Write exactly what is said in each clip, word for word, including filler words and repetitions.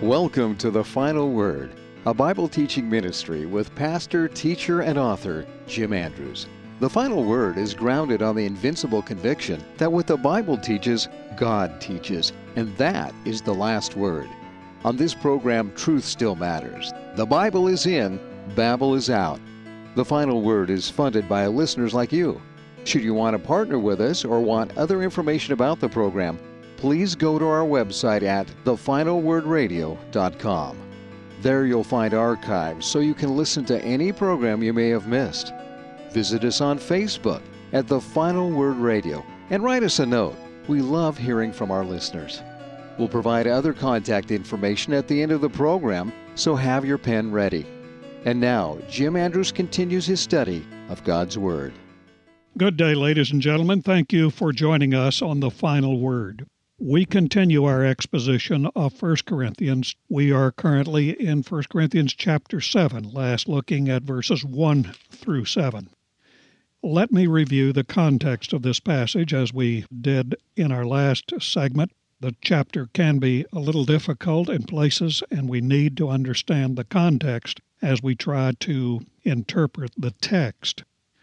Welcome to The Final Word, a Bible teaching ministry with pastor, teacher, and author Jim Andrews. The Final Word is grounded on the invincible conviction that what the Bible teaches, God teaches, and that is the last word. On this program, truth still matters. The Bible is in, Babel is out. The Final Word is funded by listeners like you. Should you want to partner with us or want other information about the program, please go to our website at the final word radio dot com. There you'll find archives so you can listen to any program you may have missed. Visit us on Facebook at The Final Word Radio and write us a note. We love hearing from our listeners. We'll provide other contact information at the end of the program, so have your pen ready. And now, Jim Andrews continues his study of God's Word. Good day, ladies and gentlemen. Thank you for joining us on The Final Word. We continue our exposition of First Corinthians. We are currently in First Corinthians chapter seven, last looking at verses one through seven. Let me review the context of this passage as we did in our last segment. The chapter can be a little difficult in places, and we need to understand the context as we try to interpret the text.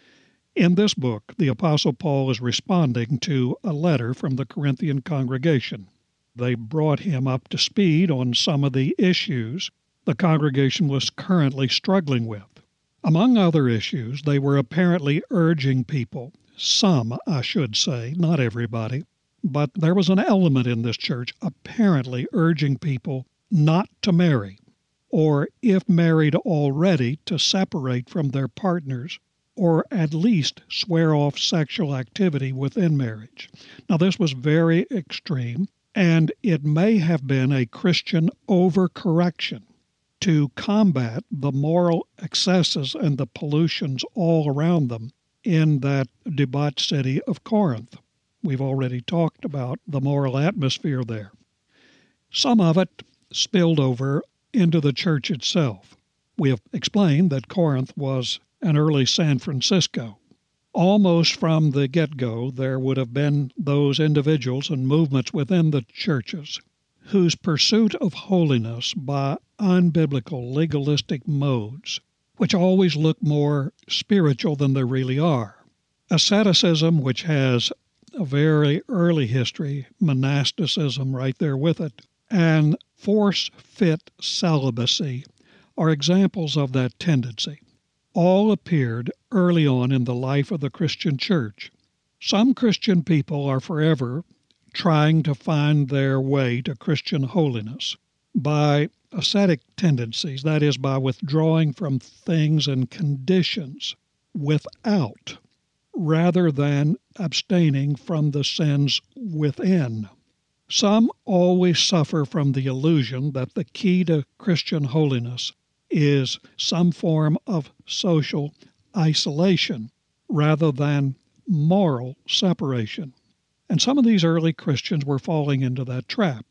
In this book, the Apostle Paul is responding to a letter from the Corinthian congregation. They brought him up to speed on some of the issues the congregation was currently struggling with. Among other issues, they were apparently urging people, some, I should say, not everybody, but there was an element in this church apparently urging people not to marry, or if married already, to separate from their partners, or at least swear off sexual activity within marriage. Now, this was very extreme, and it may have been a Christian overcorrection to combat the moral excesses and the pollutions all around them in that debauched city of Corinth. We've already talked about the moral atmosphere there. Some of it spilled over into the church itself. We have explained that Corinth was an early San Francisco. Almost from the get-go, there would have been those individuals and movements within the churches whose pursuit of holiness by unbiblical, legalistic modes, which always look more spiritual than they really are. Asceticism, which has a very early history, monasticism right there with it, and force-fit celibacy are examples of that tendency. All appeared early on in the life of the Christian church. Some Christian people are forever trying to find their way to Christian holiness by ascetic tendencies, that is, by withdrawing from things and conditions without, rather than abstaining from the sins within. Some always suffer from the illusion that the key to Christian holiness is some form of social isolation rather than moral separation. And some of these early Christians were falling into that trap.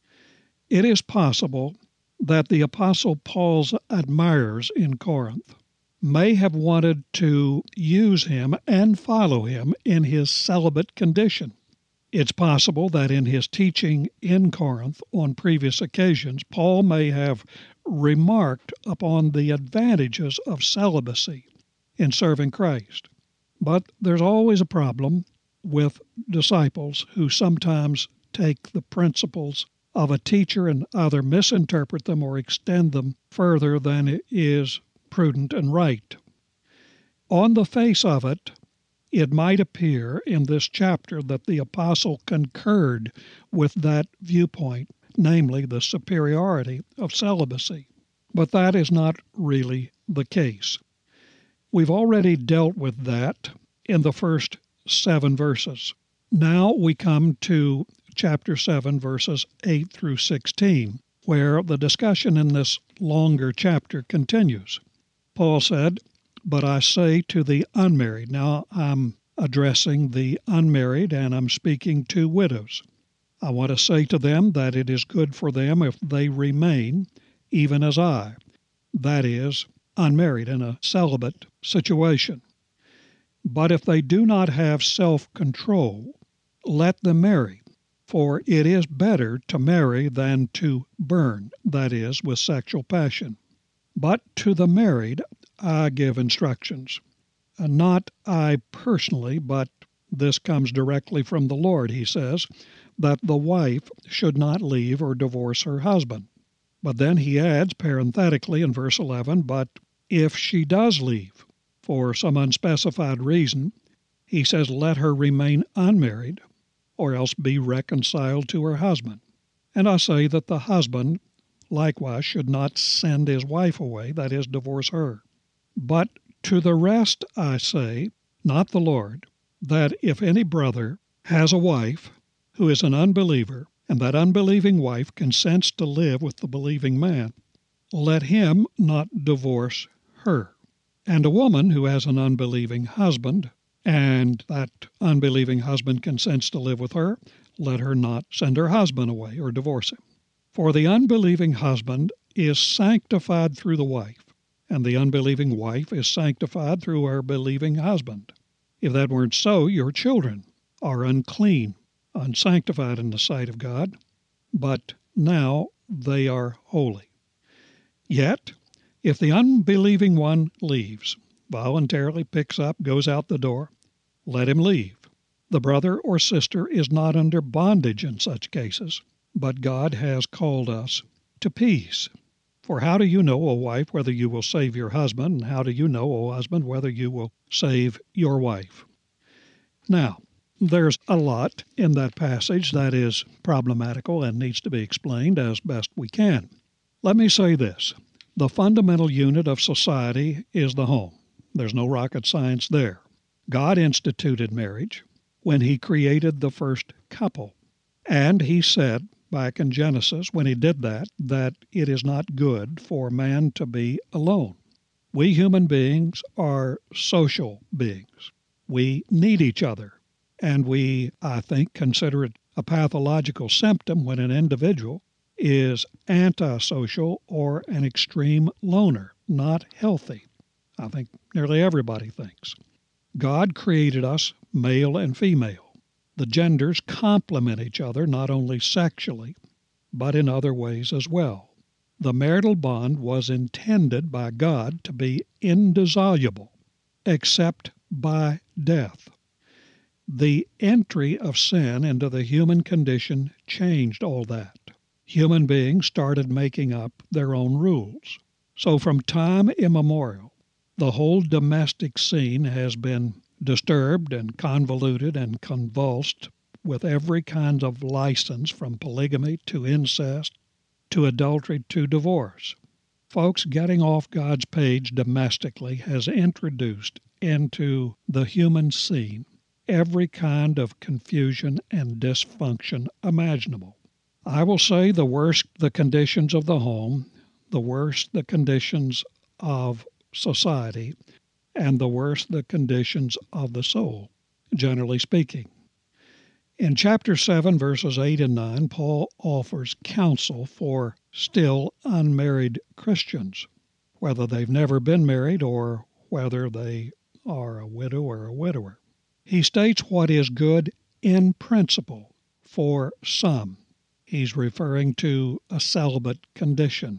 It is possible that the Apostle Paul's admirers in Corinth may have wanted to use him and follow him in his celibate condition. It's possible that in his teaching in Corinth on previous occasions, Paul may have remarked upon the advantages of celibacy in serving Christ. But there's always a problem with disciples who sometimes take the principles of a teacher and either misinterpret them or extend them further than is prudent and right. On the face of it, it might appear in this chapter that the apostle concurred with that viewpoint, namely the superiority of celibacy. But that is not really the case. We've already dealt with that in the first seven verses. Now we come to chapter seven, verses eight through sixteen, where the discussion in this longer chapter continues. Paul said, "But I say to the unmarried." Now I'm addressing the unmarried, and I'm speaking to widows. "I want to say to them that it is good for them if they remain, even as I," that is, unmarried in a celibate situation. "But if they do not have self-control, let them marry, For it is better to marry than to burn, that is, with sexual passion. But to the married I give instructions. Uh, Not I personally, but this comes directly from the Lord, he says, that the wife should not leave or divorce her husband. But then he adds parenthetically in verse eleven, but if she does leave for some unspecified reason, he says, let her remain unmarried or else be reconciled to her husband. And I say that the husband likewise should not send his wife away, that is, divorce her. But to the rest I say, not the Lord, that if any brother has a wife who is an unbeliever, and that unbelieving wife consents to live with the believing man, let him not divorce her. And a woman who has an unbelieving husband, and that unbelieving husband consents to live with her, let her not send her husband away or divorce him. For the unbelieving husband is sanctified through the wife, and the unbelieving wife is sanctified through her believing husband. If that weren't so, your children are unclean, unsanctified in the sight of God, but now they are holy. Yet, if the unbelieving one leaves, voluntarily picks up, goes out the door, let him leave. The brother or sister is not under bondage in such cases, but God has called us to peace. For how do you know, O wife, whether you will save your husband, and how do you know, O husband, whether you will save your wife? Now, there's a lot in that passage that is problematical and needs to be explained as best we can. Let me say this. The fundamental unit of society is the home. There's no rocket science there. God instituted marriage when he created the first couple. And he said back in Genesis, when he did that, that it is not good for man to be alone. We human beings are social beings. We need each other. And we, I think, consider it a pathological symptom when an individual is antisocial or an extreme loner, not healthy. I think nearly everybody thinks. God created us male and female. The genders complement each other not only sexually, but in other ways as well. The marital bond was intended by God to be indissoluble, except by death. The entry of sin into the human condition changed all that. Human beings started making up their own rules. So from time immemorial, the whole domestic scene has been disturbed and convoluted and convulsed with every kind of license, from polygamy to incest to adultery to divorce. Folks, getting off God's page domestically has introduced into the human scene every kind of confusion and dysfunction imaginable. I will say the worse the conditions of the home, the worse the conditions of society, and the worse the conditions of the soul, generally speaking. In chapter seven, verses eight and nine, Paul offers counsel for still unmarried Christians, whether they've never been married or whether they are a widow or a widower. He states what is good in principle for some. He's referring to a celibate condition.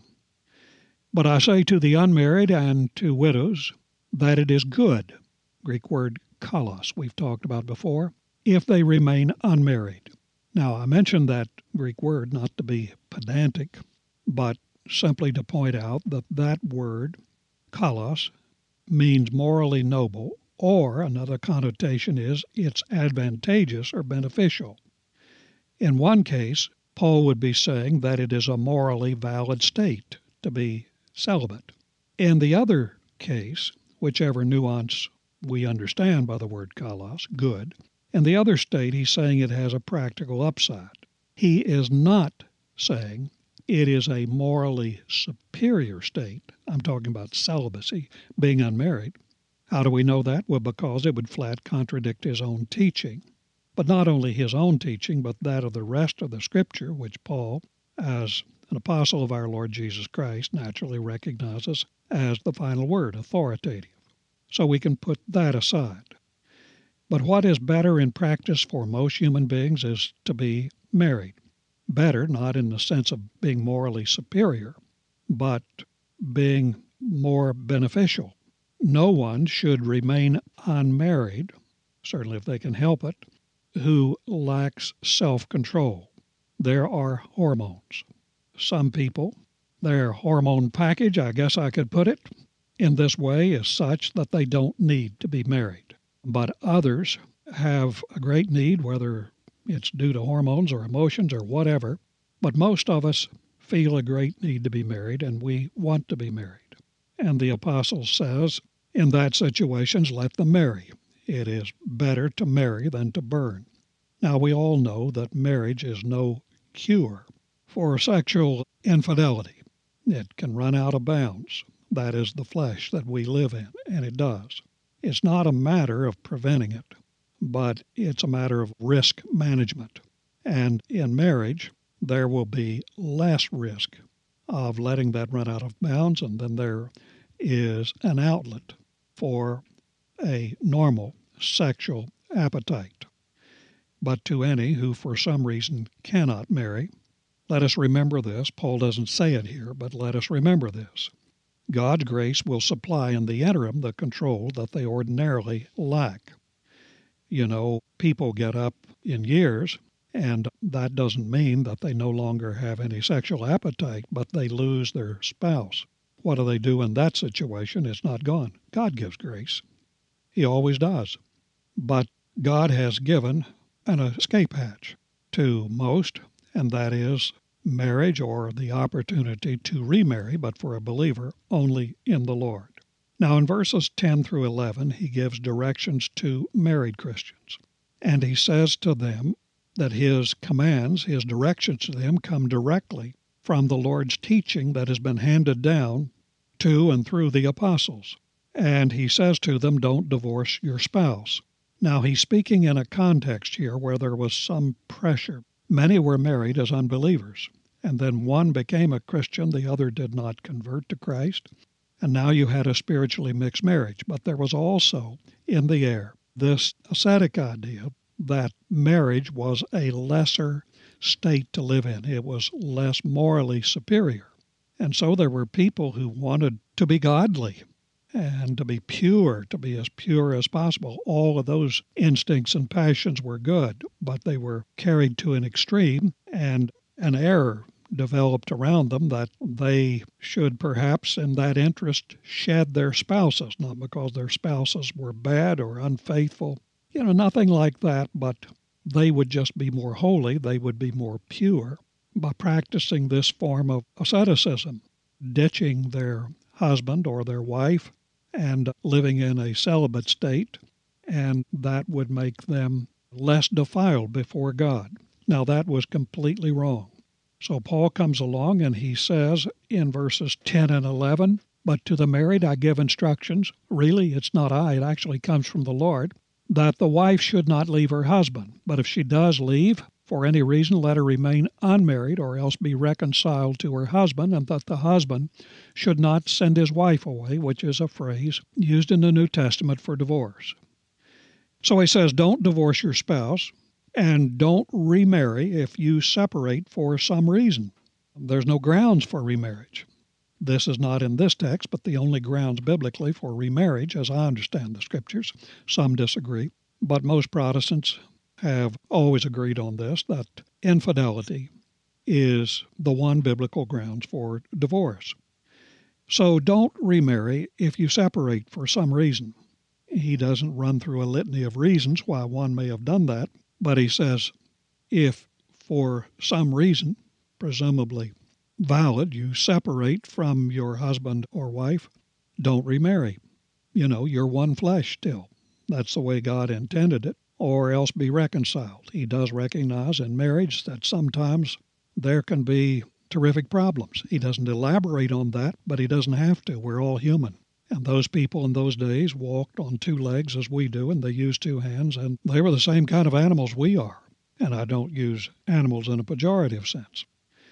But I say to the unmarried and to widows that it is good, Greek word kalos, we've talked about before, if they remain unmarried. Now, I mentioned that Greek word not to be pedantic, but simply to point out that that word, kalos, means morally noble, or another connotation is it's advantageous or beneficial. In one case, Paul would be saying that it is a morally valid state to be celibate. In the other case, whichever nuance we understand by the word kalos, good, in the other state he's saying it has a practical upside. He is not saying it is a morally superior state. I'm talking about celibacy, being unmarried. How do we know that? Well, because it would flat contradict his own teaching. But not only his own teaching, but that of the rest of the Scripture, which Paul, as an apostle of our Lord Jesus Christ, naturally recognizes as the final word, authoritative. So we can put that aside. But what is better in practice for most human beings is to be married. Better, not in the sense of being morally superior, but being more beneficial. No one should remain unmarried, certainly if they can help it, who lacks self-control. There are hormones. Some people, their hormone package, I guess I could put it, in this way is such that they don't need to be married. But others have a great need, whether it's due to hormones or emotions or whatever. But most of us feel a great need to be married, and we want to be married. And the apostle says, in that situations, let them marry. It is better to marry than to burn. Now, we all know that marriage is no cure for sexual infidelity. It can run out of bounds. That is the flesh that we live in, and it does. It's not a matter of preventing it, but it's a matter of risk management. And in marriage, there will be less risk of letting that run out of bounds, and then there is an outlet for a normal sexual appetite. But to any who for some reason cannot marry, let us remember this. Paul doesn't say it here, but let us remember this. God's grace will supply in the interim the control that they ordinarily lack. You know, people get up in years, and that doesn't mean that they no longer have any sexual appetite, but they lose their spouse. What do they do in that situation? It's not gone. God gives grace. He always does. But God has given an escape hatch to most, and that is marriage or the opportunity to remarry, but for a believer, only in the Lord. Now, in verses ten through eleven, he gives directions to married Christians, and he says to them that his commands, his directions to them come directly from the Lord's teaching that has been handed down to and through the apostles. And he says to them, don't divorce your spouse. Now, he's speaking in a context here where there was some pressure. Many were married as unbelievers, and then one became a Christian, the other did not convert to Christ, and now you had a spiritually mixed marriage. But there was also in the air this ascetic idea that marriage was a lesser state to live in. It was less morally superior. And so there were people who wanted to be godly and to be pure, to be as pure as possible. All of those instincts and passions were good, but they were carried to an extreme, and an error developed around them that they should perhaps, in that interest, shed their spouses, not because their spouses were bad or unfaithful, you know, nothing like that, but they would just be more holy, they would be more pure by practicing this form of asceticism, ditching their husband or their wife and living in a celibate state, and that would make them less defiled before God. Now, that was completely wrong. So Paul comes along and he says in verses ten and eleven, but to the married I give instructions. Really, it's not I, it actually comes from the Lord, that the wife should not leave her husband. But if she does leave, for any reason, let her remain unmarried or else be reconciled to her husband, and that the husband should not send his wife away, which is a phrase used in the New Testament for divorce. So he says, don't divorce your spouse, and don't remarry if you separate for some reason. There's no grounds for remarriage. This is not in this text, but the only grounds biblically for remarriage, as I understand the Scriptures. Some disagree, but most Protestants have always agreed on this, that infidelity is the one biblical grounds for divorce. So don't remarry if you separate for some reason. He doesn't run through a litany of reasons why one may have done that, but he says if for some reason, presumably valid, you separate from your husband or wife, don't remarry. You know, you're one flesh still. That's the way God intended it. Or else be reconciled. He does recognize in marriage that sometimes there can be terrific problems. He doesn't elaborate on that, but he doesn't have to. We're all human. And those people in those days walked on two legs as we do, and they used two hands, and they were the same kind of animals we are. And I don't use animals in a pejorative sense.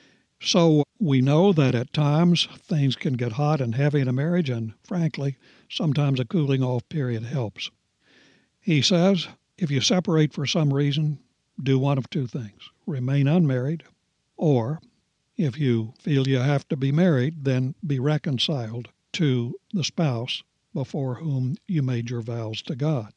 So we know that at times things can get hot and heavy in a marriage, and frankly, sometimes a cooling off period helps. He says, if you separate for some reason, do one of two things: remain unmarried, or if you feel you have to be married, then be reconciled to the spouse before whom you made your vows to God.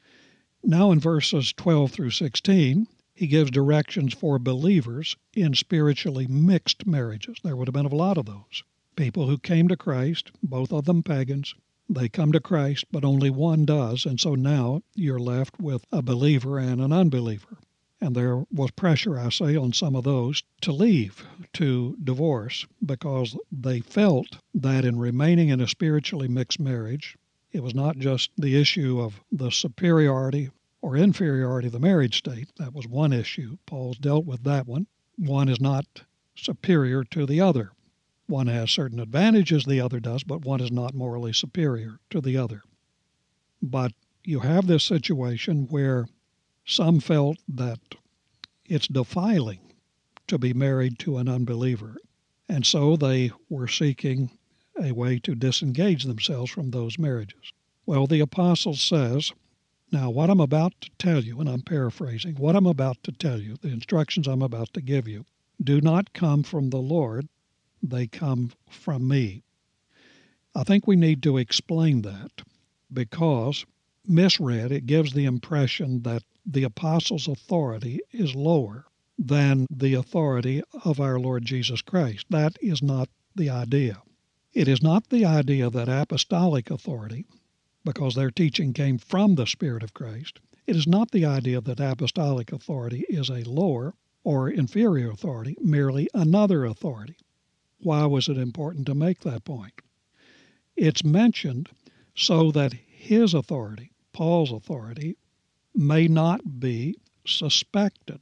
Now in verses twelve through sixteen, he gives directions for believers in spiritually mixed marriages. There would have been a lot of those. People who came to Christ, both of them pagans, they come to Christ, but only one does, and so now you're left with a believer and an unbeliever. And there was pressure, I say, on some of those to leave, to divorce, because they felt that in remaining in a spiritually mixed marriage, it was not just the issue of the superiority or inferiority of the marriage state. That was one issue. Paul's dealt with that one. One is not superior to the other. One has certain advantages the other does, but one is not morally superior to the other. But you have this situation where some felt that it's defiling to be married to an unbeliever, and so they were seeking a way to disengage themselves from those marriages. Well, the apostle says, now what I'm about to tell you, and I'm paraphrasing, what I'm about to tell you, the instructions I'm about to give you, do not come from the Lord, they come from me. I think we need to explain that, because misread, it gives the impression that the apostle's authority is lower than the authority of our Lord Jesus Christ. That is not the idea. It is not the idea that apostolic authority, because their teaching came from the Spirit of Christ, it is not the idea that apostolic authority is a lower or inferior authority, merely another authority. Why was it important to make that point? It's mentioned so that his authority, Paul's authority, may not be suspected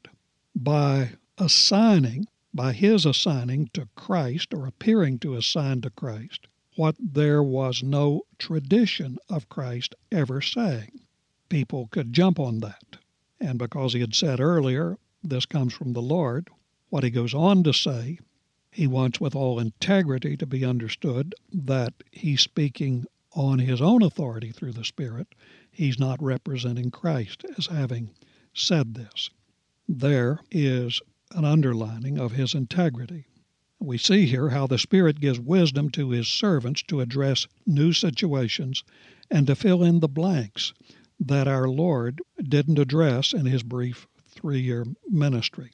by assigning, by his assigning to Christ or appearing to assign to Christ what there was no tradition of Christ ever saying. People could jump on that. And because he had said earlier, this comes from the Lord, what he goes on to say, he wants with all integrity to be understood that he's speaking on his own authority through the Spirit. He's not representing Christ as having said this. There is an underlining of his integrity. We see here how the Spirit gives wisdom to his servants to address new situations and to fill in the blanks that our Lord didn't address in his brief three-year ministry.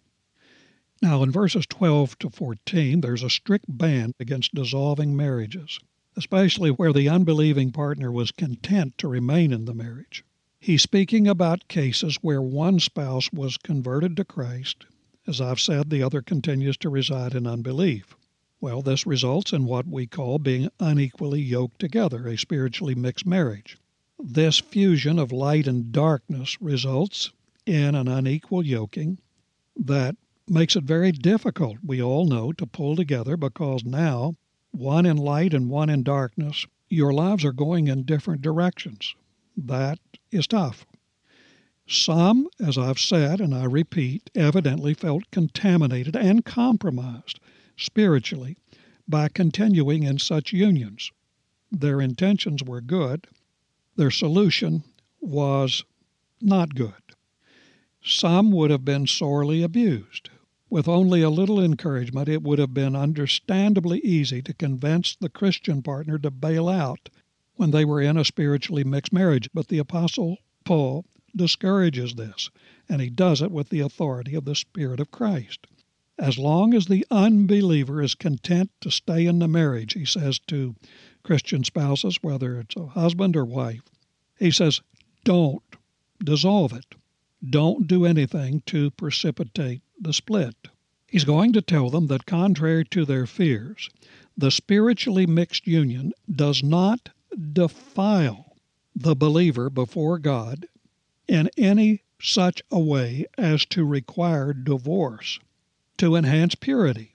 Now, in verses twelve to fourteen, there's a strict ban against dissolving marriages, especially where the unbelieving partner was content to remain in the marriage. He's speaking about cases where one spouse was converted to Christ. As I've said, the other continues to reside in unbelief. Well, this results in what we call being unequally yoked together, a spiritually mixed marriage. This fusion of light and darkness results in an unequal yoking that makes it very difficult, we all know, to pull together, because now, one in light and one in darkness, your lives are going in different directions. That is tough. Some, as I've said, and I repeat, evidently felt contaminated and compromised spiritually by continuing in such unions. Their intentions were good. Their solution was not good. Some would have been sorely abused. With only a little encouragement, it would have been understandably easy to convince the Christian partner to bail out when they were in a spiritually mixed marriage. But the Apostle Paul discourages this, and he does it with the authority of the Spirit of Christ. As long as the unbeliever is content to stay in the marriage, he says to Christian spouses, whether it's a husband or wife, he says, don't dissolve it. Don't do anything to precipitate the split. He's going to tell them that contrary to their fears, the spiritually mixed union does not defile the believer before God in any such a way as to require divorce to enhance purity.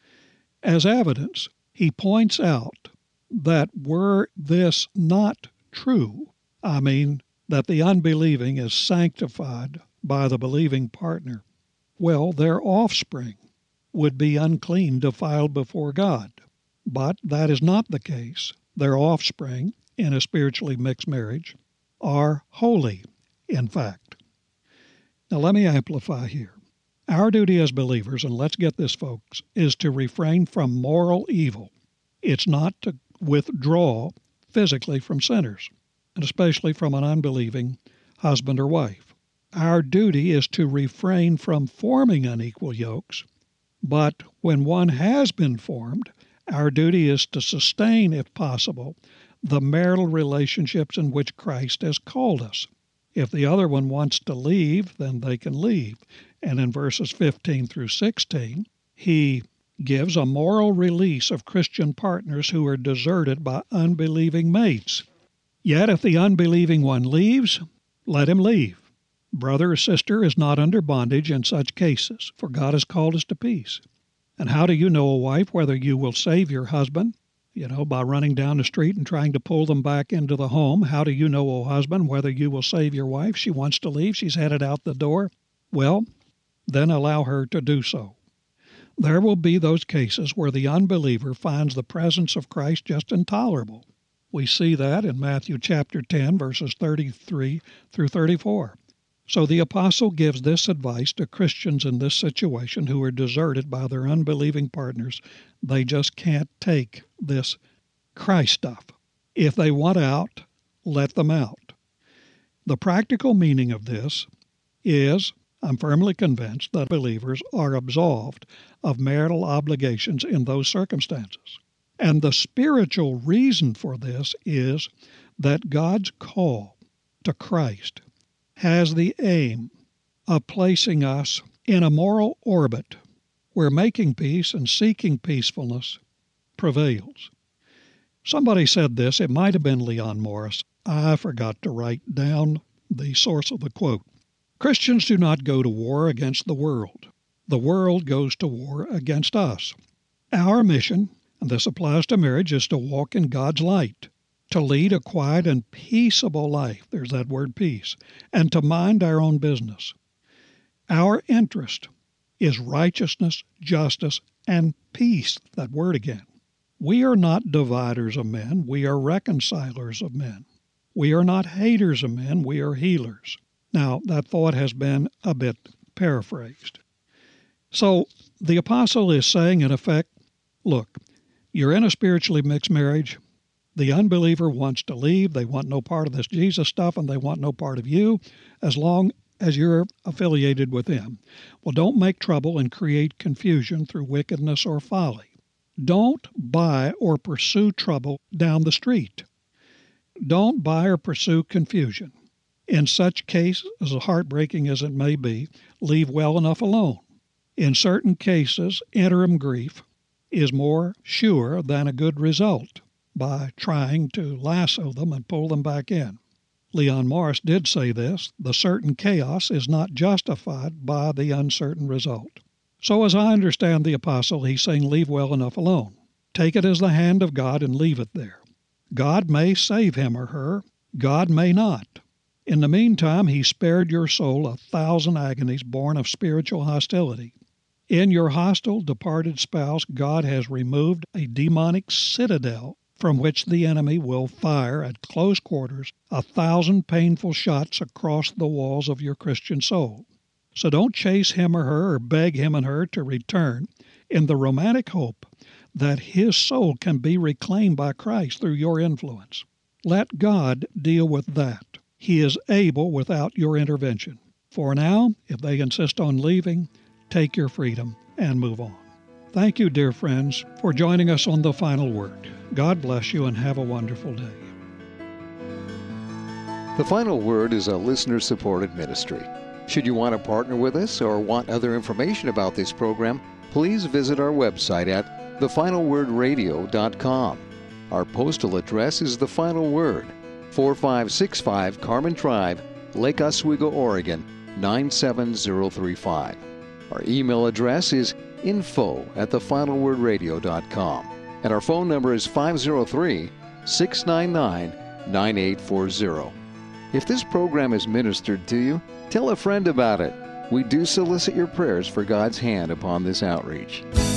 As evidence, he points out that were this not true, I mean that the unbelieving is sanctified by the believing partner, well, their offspring would be unclean, defiled before God. But that is not the case. Their offspring, in a spiritually mixed marriage, are holy, in fact. Now let me amplify here. Our duty as believers, and let's get this, folks, is to refrain from moral evil. It's not to withdraw physically from sinners, and especially from an unbelieving husband or wife. Our duty is to refrain from forming unequal yokes, but when one has been formed, our duty is to sustain, if possible, the marital relationships in which Christ has called us. If the other one wants to leave, then they can leave. And in verses fifteen through sixteen, he gives a moral release of Christian partners who are deserted by unbelieving mates. Yet if the unbelieving one leaves, let him leave. Brother or sister is not under bondage in such cases, for God has called us to peace. And how do you know, a wife, whether you will save your husband, you know, by running down the street and trying to pull them back into the home? How do you know, O husband, whether you will save your wife? She wants to leave. She's headed out the door. Well, then allow her to do so. There will be those cases where the unbeliever finds the presence of Christ just intolerable. We see that in Matthew chapter ten, verses thirty-three through thirty-four. So the apostle gives this advice to Christians in this situation who are deserted by their unbelieving partners. They just can't take this Christ stuff. If they want out, let them out. The practical meaning of this is, I'm firmly convinced that believers are absolved of marital obligations in those circumstances. And the spiritual reason for this is that God's call to Christ has the aim of placing us in a moral orbit where making peace and seeking peacefulness prevails. Somebody said this, it might have been Leon Morris. I forgot to write down the source of the quote. Christians do not go to war against the world. The world goes to war against us. Our mission, and this applies to marriage, is to walk in God's light, to lead a quiet and peaceable life, there's that word peace, and to mind our own business. Our interest is righteousness, justice, and peace, that word again. We are not dividers of men, we are reconcilers of men. We are not haters of men, we are healers. Now, that thought has been a bit paraphrased. So, the apostle is saying, in effect, look, you're in a spiritually mixed marriage. The unbeliever wants to leave. They want no part of this Jesus stuff, and they want no part of you as long as you're affiliated with him. Well, don't make trouble and create confusion through wickedness or folly. Don't buy or pursue trouble down the street. Don't buy or pursue confusion. In such cases, as heartbreaking as it may be, leave well enough alone. In certain cases, interim grief is more sure than a good result by trying to lasso them and pull them back in. Leon Morris did say this, the certain chaos is not justified by the uncertain result. So as I understand the apostle, he's saying leave well enough alone. Take it as the hand of God and leave it there. God may save him or her. God may not. In the meantime, he spared your soul a thousand agonies born of spiritual hostility. In your hostile, departed spouse, God has removed a demonic citadel from which the enemy will fire at close quarters a thousand painful shots across the walls of your Christian soul. So don't chase him or her or beg him and her to return in the romantic hope that his soul can be reclaimed by Christ through your influence. Let God deal with that. He is able without your intervention. For now, if they insist on leaving, take your freedom and move on. Thank you, dear friends, for joining us on The Final Word. God bless you and have a wonderful day. The Final Word is a listener-supported ministry. Should you want to partner with us or want other information about this program, please visit our website at the final word radio dot com. Our postal address is The Final Word, four five six five Carmen Drive, Lake Oswego, Oregon, nine seven zero three five. Our email address is info at the final word radio dot com. And our phone number is five zero three, six nine nine, nine eight four zero. If this program is ministered to you, tell a friend about it. We do solicit your prayers for God's hand upon this outreach.